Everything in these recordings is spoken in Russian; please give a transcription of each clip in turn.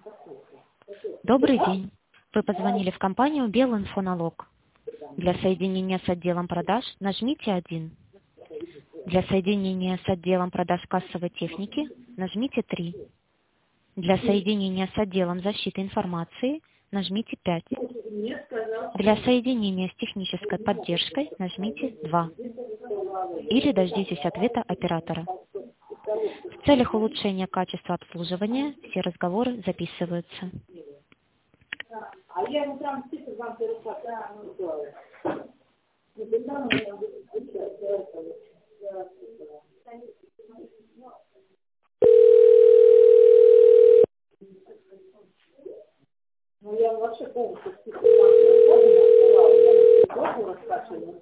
Добрый день. Вы позвонили в компанию Белинфоналог. Для соединения с отделом продаж нажмите 1. Для соединения с отделом продаж кассовой техники нажмите 3. Для соединения с отделом защиты информации нажмите 5. Для соединения с технической поддержкой нажмите 2. Или дождитесь ответа оператора. В целях улучшения качества обслуживания все разговоры записываются. Ну, я вообще полностью список договора скачиваю,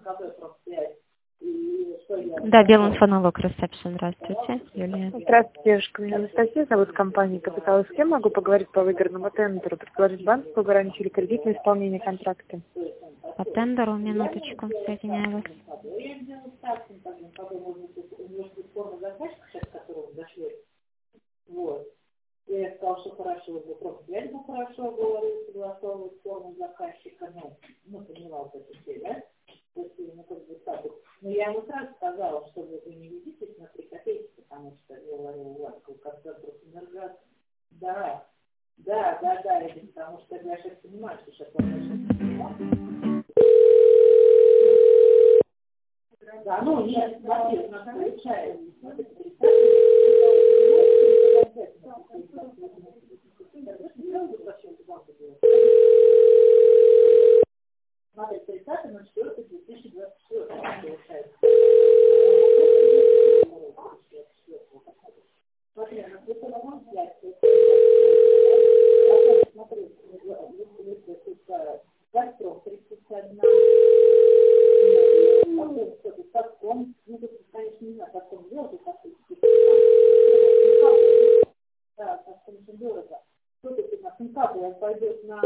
и что я... Да, Белинфоналог, ресепшн. Здравствуйте, Юлия. Здравствуйте, девушка. Меня Анастасия зовут, компания «Капитал». С кем могу поговорить по выигранному тендеру? Предложить банковскую гарантию или кредитное исполнение контракта? По тендеру, минуточку, соединяю вас. Я сделала так, потом у него есть форма заказчика, сейчас которого дошли. Вот. Я сказала, что хорошо, просто я ему хорошо говорю, согласовывать форму заказчика, ну, поняла вот это все, да? То есть, ну, как бы так вот. Но я ему сразу сказала, что вы не ведитесь на 3 копейки, потому что я говорю, у вас как-то энергаз. Да, потому что я сейчас понимаю, что сейчас он да, ну, нет, смотри, у нас получается. Смотри, 30.04.2024 получается. Смотри, на телефон 5. Смотри, Газпром 31. Газпром, ну, тут, конечно, не знаю, Газпром делать, да, Газпром очень дорого. Что тут у нас, ну как, он пойдет на...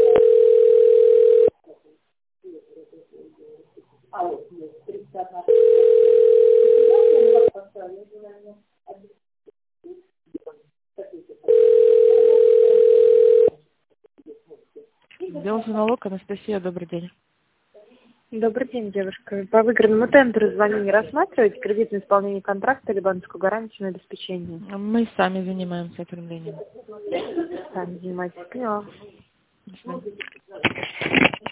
А, вот, нет, 31. Белинфоналог, Анастасия, добрый день. Добрый день, девушка. По выигранному тендеру звоню. Не рассматриваете кредитное исполнение контракта или банковскую гарантию на обеспечение? Мы сами занимаемся оформлением. Сами занимаетесь. Поняла. До свидания.